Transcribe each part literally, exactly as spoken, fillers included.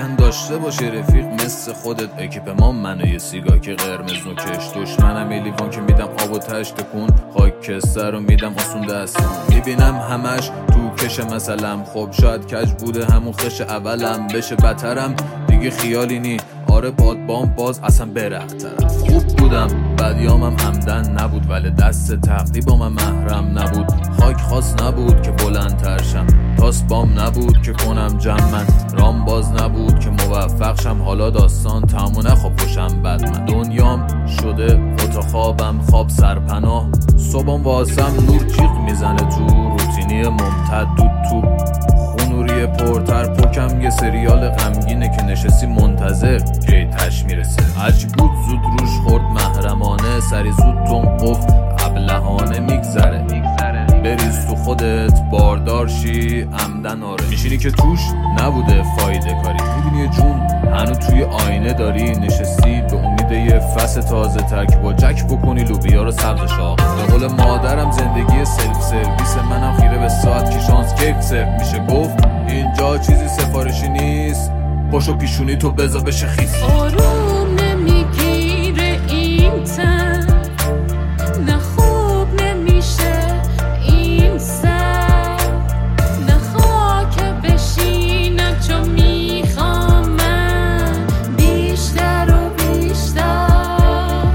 میگن داشته باشه رفیق مثل خودت. اکیپ ما منو یه سیگار که قرمز نوکش، دشمنم یه لیوان که میدم آب و تشت کن، خاکستر رو میدم آسون دستم. میبینم همش تو کش مثلا، خب شاید کج بوده همون خش اولم، بشه بترم دیگه خیالی نی. آره بادبام باز اصلا برخترم. خوب بودم بدیامم عمدن نبود، ولی دست تقدیر با من محرم نبود. خاک خاص نبود که بلند ترشم، تاس بام نبود که کنم جمع، رام باز نبود که موفق شم. حالا داستان تموم نخواب باشم بد من، دنیام شده اتاق خوابم، خواب سرپناه. صبحم واسم نور جیغ میزنه تو روتینی ممتد تو تو خونوری پرتر پکم. یه سریال غمگینه که نشستی منتظر کی تش میرسه. هرچی بود زود روش خورد محرمانه، سری زود تون قفل ابلهانه. میگذره بریز تو خودت باردار شی عمدن. آره میشینی که توش نبوده فایده کاری، میبینی یه جون هنو توی آینه داری نشستی به امید یه فصل تازه تر که با جک بکنی لوبیا رو سبز شاق. به قول مادرم زندگی سلف سرویس، منم خیره به ساعت که شانس کیف سرف میشه. گفت اینجا چیزی سفارشی نیست، پاشو پیشونی تو بزا بشه خیس. آروم نمیگیره این تن، نه خوب نمیشه این سر، نه خاک بشینم چون میخوام من بیشتر و بیشتر.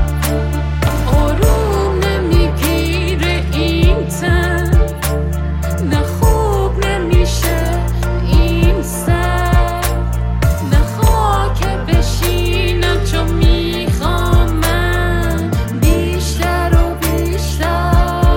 آروم نمیگیره این تن، نه خوب نمیشه این سر، نه خاک بشینم چون میخوام من بیشتر و بیشتر.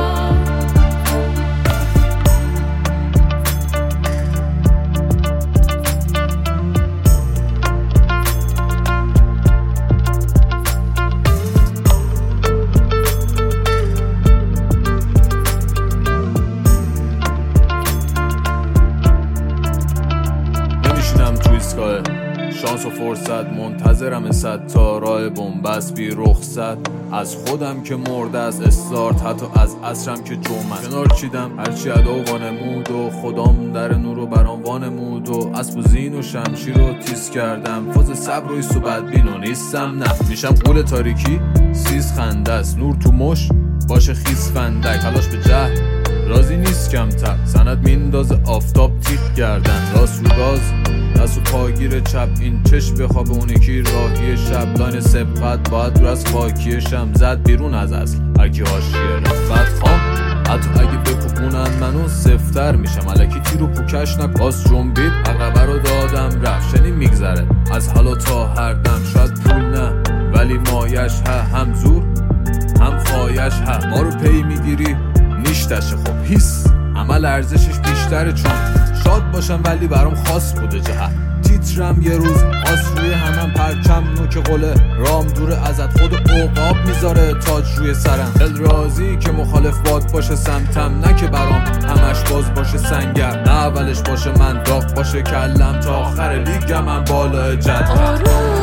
نمیشینم تو ایستگاه شانس و فرصت، منتظرم صد تا راه بنبست بی رخصت. از خودم که مرده از استارت، حتی از عصرم که جمعه کنار چیدم. هرچی ادا و وانمود و خدام در نور و برام وانمود و اسب و زین و شمشیر رو تیز کردم. فاز صبر و ایست و بدبین و نیستم نه میشم قول تاریکی سیز خنده است. نور تو مش باشه خیس فندک، تلاش به جهل رازی نیست کمتر. سند میندازه آفتاب تیغ گردن، راست رو گاز دست و پاگیر چپ. این چشم بخواب اون یکی راهی شب، لاین سبقت باید رو از خاکیشم زد بیرون از اصل هرکی هاشیه رفت خام. حتی اگه بپوپونن منو سفتر میشم، الکی تیر و پوکش نکاس جنبید عقبه رو دادم رفت. شنی میگذره از حالا تا هر دم، شاید پول نه ولی مایش ها، هم زور هم خواهش ها. ما رو پی میگیری نیشتشه خب هیس، عمل ارزشش بیشتره چون شاد باشم ولی برام خاص بوده جهت. تیترم یه روز آس روی همم پرچم نوک قله، رام دوره ازت خود عقاب میذاره تاج روی سرم. دل راضی که مخالف باد باشه سمتم، نه که برام همش باز باشه سنگر. نه اولش باشه من داغ باشه کلم، تا آخر لیگم من بالا جد.